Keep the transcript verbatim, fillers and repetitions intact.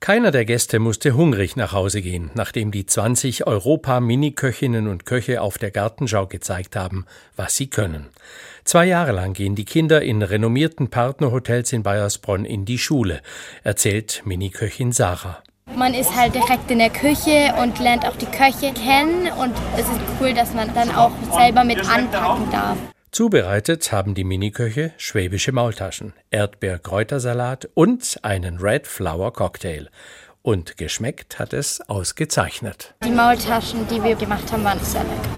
Keiner der Gäste musste hungrig nach Hause gehen, nachdem die zwanzig Europa-Mini-Köchinnen und Köche auf der Gartenschau gezeigt haben, was sie können. Zwei Jahre lang gehen die Kinder in renommierten Partnerhotels in Baiersbronn in die Schule, erzählt Mini-Köchin Sarah. Man ist halt direkt in der Küche und lernt auch die Köche kennen und es ist cool, dass man dann auch selber mit anpacken darf. Zubereitet haben die Miniköche schwäbische Maultaschen, Erdbeer-Kräutersalat und einen Red Flower Cocktail. Und geschmeckt hat es ausgezeichnet. Die Maultaschen, die wir gemacht haben, waren sehr lecker.